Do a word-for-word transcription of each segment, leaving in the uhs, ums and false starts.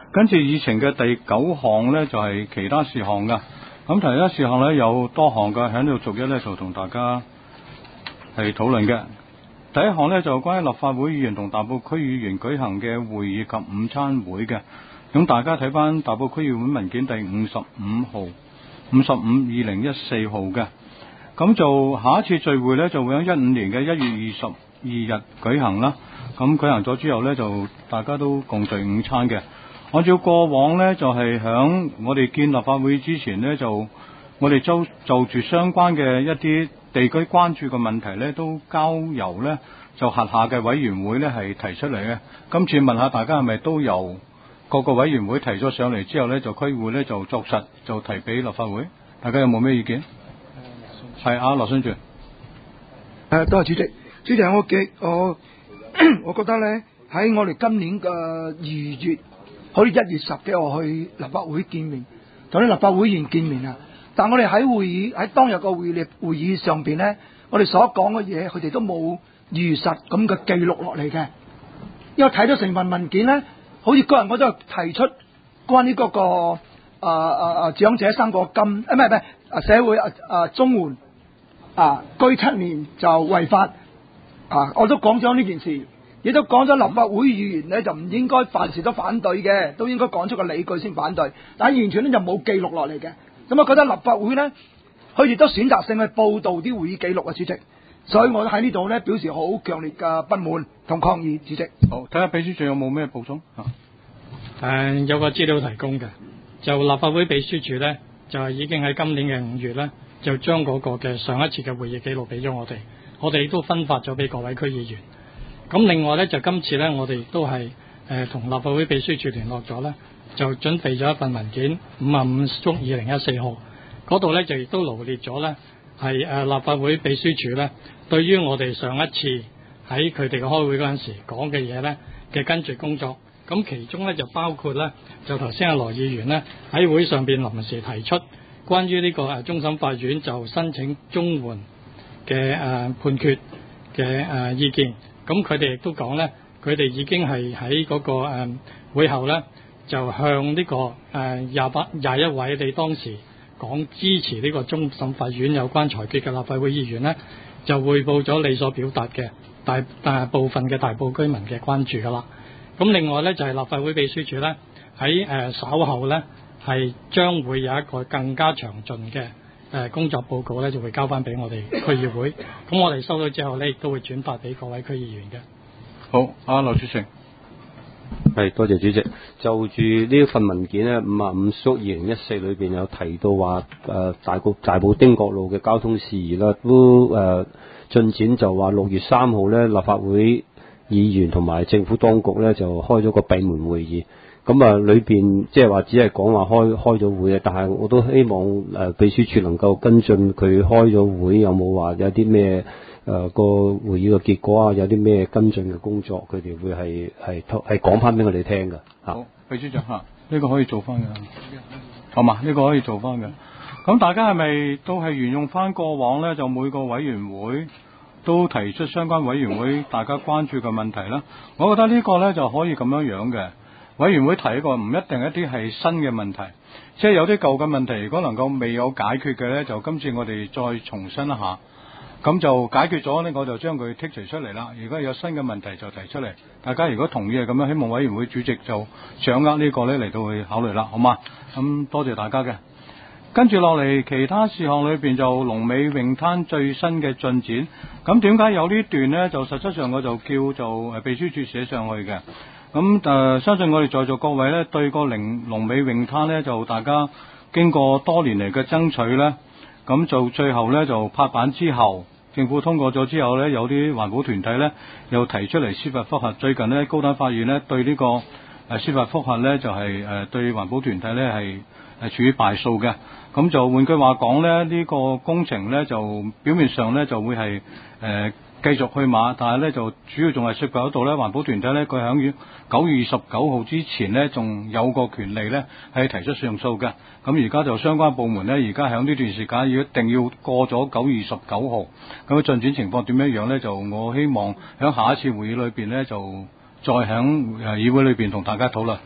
跟住議程嘅第九項呢，就係、是、其他事項㗎。咁其他事項呢，有多項嘅，喺呢度逐一呢，就同大家係討論嘅。第一項呢，就關於立法會議員同大埔區議員舉行嘅會議及午餐會嘅。咁大家睇翻大埔區議會文件第五十五號、五十五二零一四號嘅。咁就下一次聚會呢，就會喺一五年嘅一月二十二日舉行啦。咁舉行咗之後呢，就大家都共聚午餐嘅。按照過往呢，就係、是、響我哋見立法會之前呢，就我哋就就住相關嘅一啲地區關注嘅問題呢，都交由呢就轄下嘅委員會呢係提出嚟嘅。今次問下大家係咪都由各個委員會提咗上嚟之後呢，就區會呢就作實就提俾立法會，大家有冇咩意見？係啊，羅信全。 誒，多謝主席。主席，我記我我覺得咧，喺我哋今年嘅二月，好似一月十幾號去立法會見面，同啲立法會議員見面啊。但我哋喺會議喺當日個會議會議上邊咧，我哋所講嘅嘢，佢哋都冇如實咁嘅記錄落嚟嘅。因為睇到成份文件咧，好似個人我都係提出關於嗰、那個啊啊啊長者生果金，啊唔係唔係啊社會啊啊綜援啊居七年就違法啊，我都講咗呢件事，亦都講咗立法會議員咧就唔應該凡事都反對嘅，都應該講出個理據先反對，但係完全咧就冇記錄落嚟嘅。咁我覺得立法會咧，佢亦都選擇性去報導啲會議記錄啊，主席。所以我喺呢度咧表示好強烈嘅不滿同抗議，主席。 好，睇下秘書長有冇咩補充啊？ 誒、呃、有個資料提供嘅，就立法會秘書處咧，就係已經喺今年嘅五月咧，就將嗰個嘅上一次嘅會議記錄俾咗我哋，我哋亦都分發咗俾各位區議員。咁另外咧，就今次咧，我哋亦都係誒同立法會秘書處聯絡咗咧，就準備咗一份文件五啊五足二零一四號嗰度咧，就亦都羅列咗咧係誒立法會秘書處咧對於我哋上一次喺佢哋嘅開會嗰陣時講嘅嘢咧嘅跟住工作。咁其中咧就包括咧，就頭先阿羅議員咧喺會上邊臨時提出關於呢個誒終審法院就申請綜援嘅誒判決嘅誒意見。咁佢哋亦都講咧，佢哋已經係喺嗰個誒會後咧，就向呢個誒廿八廿一位你當時講支持呢個終審法院有關裁決嘅立法會議員咧，就匯報咗你所表達嘅大大部分嘅大埔居民嘅關注噶啦。咁另外咧就係、是、立法會秘書處咧喺誒稍後咧係將會有一個更加詳盡嘅誒工作報告咧，就會交翻俾我哋區議會。咁我哋收到之後咧，亦都會轉發俾各位區議員嘅。 好，阿劉志成。 係，多謝主席。就住呢一份文件咧，五啊五縮二零一四裏邊有提到話誒、呃、大埔大埔汀角路嘅交通事宜啦，都誒進、呃、展就話六月三號咧立法會議員同埋政府當局咧就開咗個閉門會議，咁啊裏邊即係話只係講話開開咗會啊，但係我都希望誒、呃、秘書處能夠跟進佢開咗會有冇話有啲咩誒個會議嘅結果啊，有啲咩跟進嘅工作，佢哋會係係係講翻俾我哋聽㗎嚇。 好，秘書長嚇，呢、這個可以做翻㗎，好嘛？呢、這個可以做翻㗎。咁大家係咪都係沿用翻過往咧？就每個委員會都提出相關委員會大家關注嘅問題啦。我覺得呢個呢就可以咁樣樣嘅，委員會提一個唔一定一啲係新嘅問題，即係有啲舊嘅問題，如果能夠未有解決嘅呢，就今次我哋再重申一下，咁就解決咗呢，我就將佢剔除出嚟啦。如果有新嘅問題就提出嚟，大家如果同意係咁樣，希望委員會主席就掌握呢個呢嚟到去考慮啦，好嘛？咁多謝大家嘅。跟住落嚟，其他事項裏邊就龍尾泳灘最新嘅進展。咁點解有呢段呢？就實質上我就叫做秘書處寫上去嘅。咁誒、呃，相信我哋在座各位呢，對個龍龍尾泳灘呢，就大家經過多年嚟嘅爭取呢，咁就最後呢，就拍板之後，政府通過咗之後呢，有啲環保團體呢，又提出嚟司法覆核。最近呢，高等法院呢，對呢個誒司法覆核呢，就係、是、誒對環保團體呢，係係處於敗訴嘅。咁就換句話講呢，呢、這個工程呢，就表面上呢就會係誒、呃、繼續去馬，但係呢就主要仲係涉及嗰度呢，環保團體呢，佢喺九月二十九號之前呢，仲有個權利呢係提出上訴嘅。咁而家就相關部門呢，而家喺呢段時間要一定要過咗九月二十九號，咁進展情況點樣樣呢？就我希望喺下一次會議裏邊呢，就再喺誒議會裏邊同大家討論。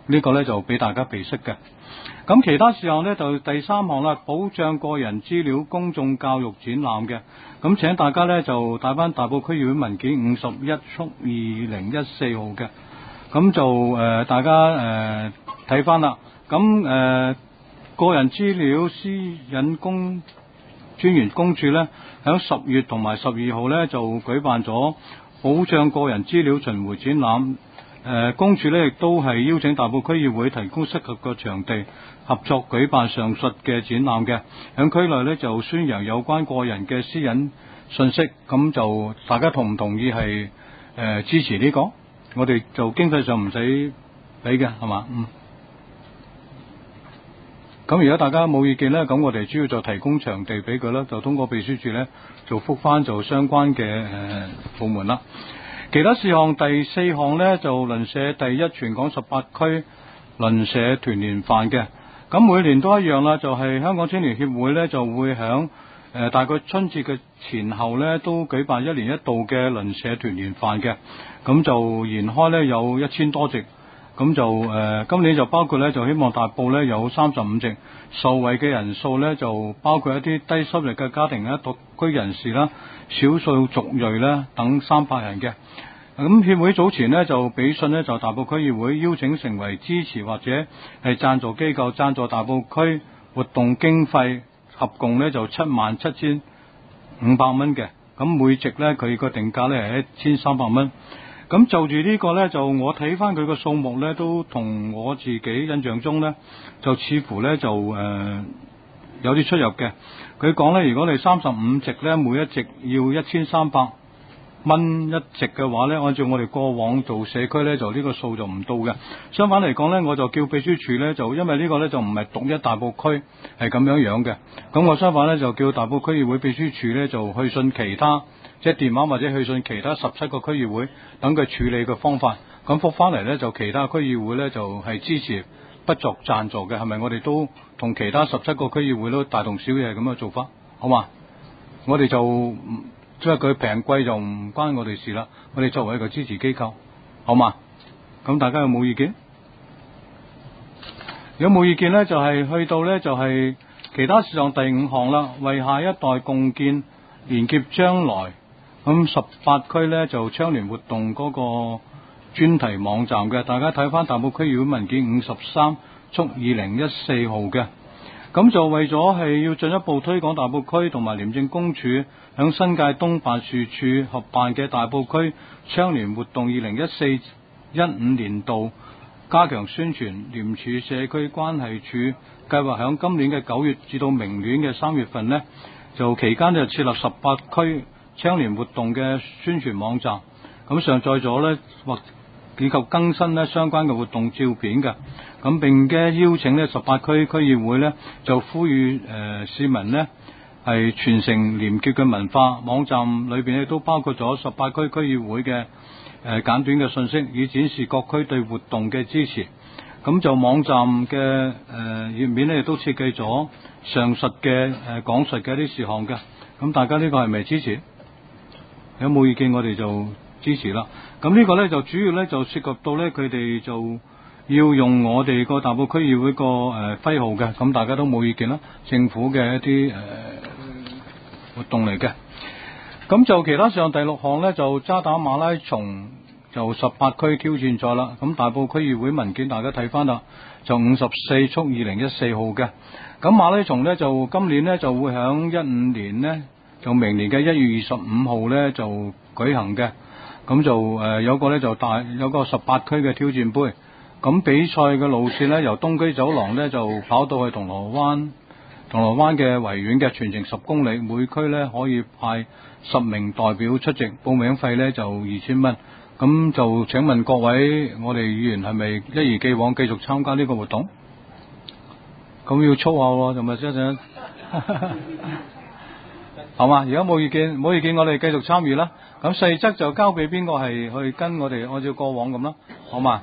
呢個呢就俾大家備悉嘅。咁其他事項呢，就第三項啦，保障個人資料公眾教育展覽嘅。咁請大家呢，就帶翻大埔區議會文件五十一速二零一四號嘅。咁就誒、呃、大家誒睇翻啦。咁誒、呃、個人資料私隱公專員公署呢，喺十月同埋十二號呢，就舉辦咗保障個人資料巡迴展覽。誒、呃、公署呢，亦都係邀請大埔區議會提供適合嘅場地，合作舉辦上述嘅展覽嘅。喺區內呢，就宣揚有關個人嘅私隱信息。咁就大家同唔同意係誒、呃、支持呢個？我哋就經濟上唔使俾嘅，係嘛？嗯。咁而家大家冇意見呢，咁我哋主要就提供場地俾佢啦，就通過秘書處呢，就覆翻就相關嘅誒、呃、部門啦。其他事項第四項呢，就鄰舍第一全港十八區鄰舍團年飯嘅。咁每年都一樣啦，就係、是、香港青年協會呢，就會響誒、呃、大概春節嘅前後呢，都舉辦一年一度嘅鄰舍團年飯嘅。咁就延開呢，有一千多席。咁就誒、呃、今年就包括咧，就希望大埔咧有三十五席，受惠嘅人數咧就包括一啲低收入嘅家庭啦、獨居人士啦、少數族裔啦等三百人嘅。咁協會早前呢，就俾信呢，就大埔區議會邀請成為支持或者係贊助機構，贊助大埔區活動經費合共呢，就七萬七千五百蚊嘅。咁每席呢，佢個定價呢係一千三百蚊。咁就住呢個呢，就我睇翻佢個數目呢，都同我自己印象中呢，就似乎呢，就誒、呃、有啲出入嘅。佢講呢，如果你三十五席呢，每一席要一千三百蚊一席嘅話呢，按照我哋過往做社區呢，就呢個數就唔到嘅。相反嚟講呢，我就叫秘書處呢，就因為呢個呢，就唔係獨一大埔區係咁樣樣嘅。咁我相反呢，就叫大埔區議會秘書處呢，就去信其他。即係電話或者去信其他十七個區議會，等佢處理嘅方法。咁復翻嚟呢，就其他區議會呢，就係、是、支持不作贊助嘅，係咪？我哋都同其他十七個區議會都大同小異係咁嘅做法，好嘛？我哋就即係佢平貴就唔關我哋事啦。我哋作為一個支持機構，好嘛？咁大家有冇意見？有冇意見呢？就係、是、去到呢，就係、是、其他事項第五項啦，為下一代共建連結將來。咁十八區呢，就倡廉活動嗰個專題網站嘅，大家睇翻大埔區議會文件五十三速二零一四號嘅。咁就為咗係要進一步推廣大埔區同埋廉政公署響新界東辦事處合辦嘅大埔區倡廉活動二零一四一五年度，加強宣傳廉署社區關係處計劃響今年嘅九月至到明年嘅三月份呢，就期間就設立十八區倡廉活動嘅宣傳網站，咁上載咗呢，或以及更新呢相關嘅活動照片嘅，咁並嘅邀請呢十八區區議會呢，就呼籲誒、呃、市民呢係傳承廉潔嘅文化。網站裏邊亦都包括咗十八區區議會嘅誒、呃、簡短嘅信息，以展示各區對活動嘅支持。咁就網站嘅誒、呃、頁面呢，亦都設計咗上述嘅誒、呃、講述嘅一啲事項嘅。咁大家呢個係咪支持？有冇意見？我哋就支持啦。咁呢個呢，就主要呢，就涉及到呢，佢哋就要用我哋個大埔區議會個誒徽號嘅。咁大家都冇意見啦。政府嘅一啲誒、呃、活動嚟嘅。咁就其他上第六項呢，就渣打馬拉松就十八區挑戰賽啦。咁大埔區議會文件大家睇翻啦，就五十四速二零一四號嘅。咁馬拉松呢，就今年呢，就會響一五年呢。就明年嘅一月二十五號呢，就舉行嘅。咁就誒、呃、有個呢，就大有個十八區嘅挑戰杯。咁比賽嘅路線呢，由東區走廊呢，就跑到去銅鑼灣銅鑼灣嘅維園嘅，全程十公里，每區呢，可以派十名代表出席，報名費呢，就二千蚊。咁就請問各位我哋議員係咪一如既往繼續參加呢個活動？咁要操下喎，就咪一陣。好嘛，如果冇意見，冇意見，我哋繼續參與啦。咁細則就交俾邊個係去跟我哋按照過往咁啦，好嘛？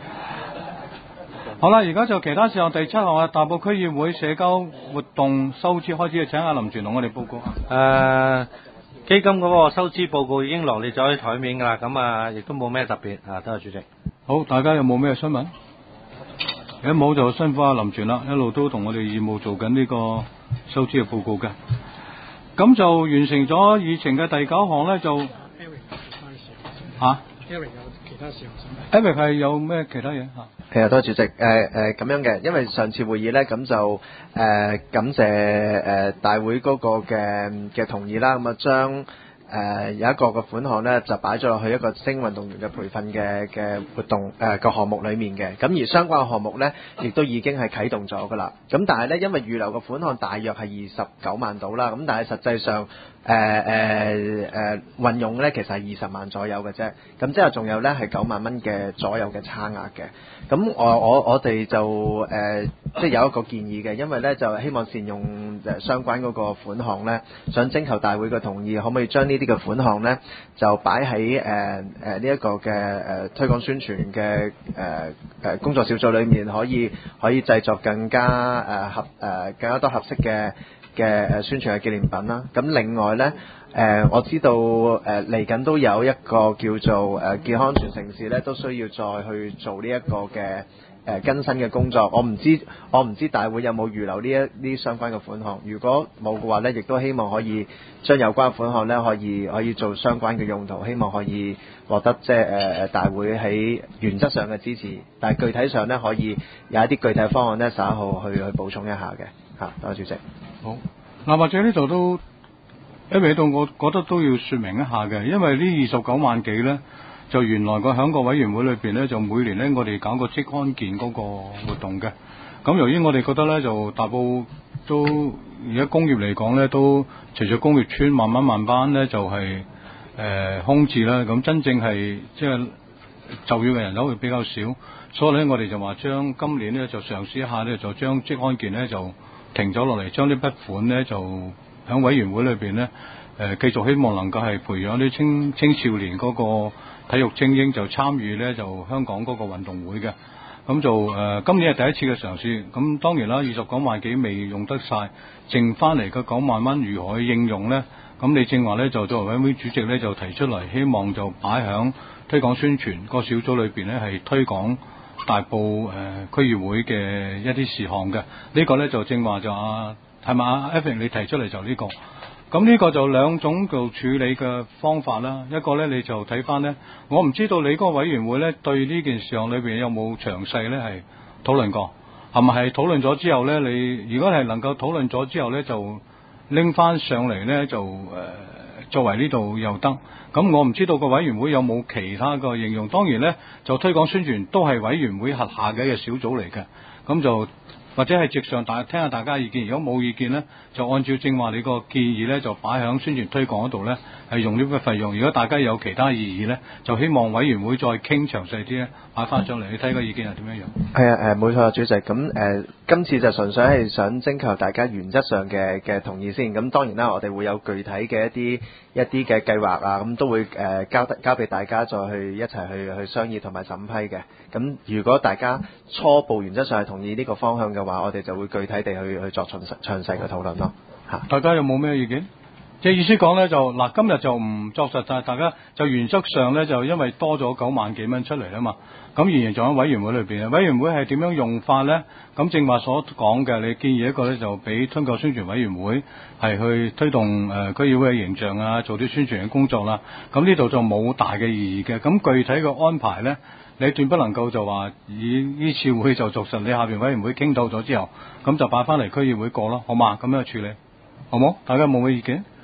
好啦，而家就其他事項第七項啊，大埔區議會社交活動收支開支，請阿林全同我哋報告。誒、 呃，基金嗰個收支報告已經羅列咗喺台面㗎啦，咁啊，亦都冇咩特別啊，多謝主席。 好，大家有冇咩詢問？ 一冇就辛苦阿林全啦，一路都同我哋義務做緊呢個收支嘅報告嘅。咁就完成咗議程嘅第九項咧，就嚇 Eric 有其他事項想 ，Eric 係有咩其他嘢嚇？ 係啊，多謝主席。誒誒咁樣嘅，因為上次會議咧，咁就誒、呃、感謝誒、呃、大會嗰個嘅嘅同意啦，咁啊將。誒、呃、有一個個款項咧，就擺咗落去一個精英運動員嘅培訓嘅嘅活動誒個項目裡面嘅。咁而相關嘅項目咧，亦都已經係啟動咗㗎啦。咁但係咧，因為預留嘅款項大約係二十九萬到啦，咁但係實際上誒誒誒運用咧，其實係二十萬左右嘅啫。咁之後仲有咧係九萬蚊嘅左右嘅差額嘅。咁我我我哋就誒、呃、即係有一個建議嘅，因為咧就希望善用誒相關嗰個款項咧，想徵求大會嘅同意，可唔可以將呢啲嘅款項咧就擺喺誒誒呢一個嘅誒、呃、推廣宣傳嘅誒誒工作小組裏面，可以可以製作更加誒、呃、合誒、呃、更加多合適嘅嘅誒宣傳嘅紀念品啦。咁另外咧。誒、呃、我知道誒嚟緊都有一個叫做誒、呃、健康全城市咧，都需要再去做呢一個嘅誒、呃、更新嘅工作。我唔知我唔知大會有冇預留呢一呢相關嘅款項。如果冇嘅話咧，亦都希望可以將有關款項咧可以可以做相關嘅用途，希望可以獲得即係誒誒大會喺原則上嘅支持，但係具體上咧可以有一啲具體方案咧稍後去去補充一下嘅嚇。多謝主席。 好嗱，或者呢度都。因為喺度，我覺得都要說明一下嘅，因為呢二十九萬幾呢，就原來個響個委員會裏邊呢，就每年呢，我哋搞個職安健嗰個活動嘅。咁由於我哋覺得呢，就大埔都而家工業嚟講呢，都隨住工業村慢慢慢慢呢，就係、是、誒、呃、空置啦。咁真正係即係就業嘅人手會比較少，所以呢，我哋就話將今年呢，就嘗試一下呢，就將職安健呢，就停咗落嚟，將呢筆款呢，就喺委員會裏邊呢，誒、呃、繼續希望能夠係培養啲青青少年嗰個體育精英，就參與呢就香港嗰個運動會嘅。咁就誒、呃、今年係第一次嘅嘗試。咁當然啦，二十九萬幾未用得晒，剩翻嚟嘅九萬蚊如何去應用呢？咁你正話呢，就作為委員會主席呢，就提出嚟，希望就擺響推廣宣傳個小組裏邊呢，係推廣大埔誒、呃、區議會嘅一啲事項嘅。呢、這個呢，就正話就啊。係嘛 Evan 你提出嚟就呢、這個，咁呢個就兩種做處理嘅方法啦。一個呢，你就睇翻呢，我唔知道你嗰個委員會呢對呢件事項裏邊有冇詳細呢係討論過，係咪係討論咗之後呢？你如果係能夠討論咗之後呢，就拎翻上嚟呢，就誒、呃、作為呢度又得。咁我唔知道個委員會有冇其他個應用。當然呢，就推廣宣傳都係委員會轄下嘅一個小組嚟嘅，咁就。或者係直上大聽下大家意見，如果冇意見呢，就按照正話你個建議呢，就擺喺宣傳推廣嗰度呢，係用呢筆費用。如果大家有其他異議呢，就希望委員會再傾詳細啲咧，擺翻上嚟，你睇個意見係點樣樣？係啊，誒冇錯，主席。咁誒、呃，今次就純粹係想徵求大家原則上嘅嘅同意先。咁當然啦，我哋會有具體嘅一啲一啲嘅計劃啊，咁都會誒、呃、交交俾大家再去一齊去去商議同埋審批嘅。咁如果大家初步原則上係同意呢個方向嘅話，我哋就會具體地去去作詳細詳細嘅討論咯。嚇， 大家有冇咩意見？即係意思講咧，就嗱今日就唔作實，但係大家就原則上咧，就因為多咗九萬幾蚊出嚟啦嘛，咁仍然仲喺委員會裏邊啊。委員會係點樣用法咧？咁正話所講嘅，你建議一個咧，就俾推廣宣傳委員會係去推動誒、呃、區議會嘅形象啊，做啲宣傳嘅工作啦。咁呢度就冇大嘅意義嘅。咁具體嘅安排咧，你斷不能夠就話以呢次會就作實，你下邊委員會傾到咗之後，咁就擺翻嚟區議會過咯，好嘛？咁樣處理，好冇？大家冇咩意見？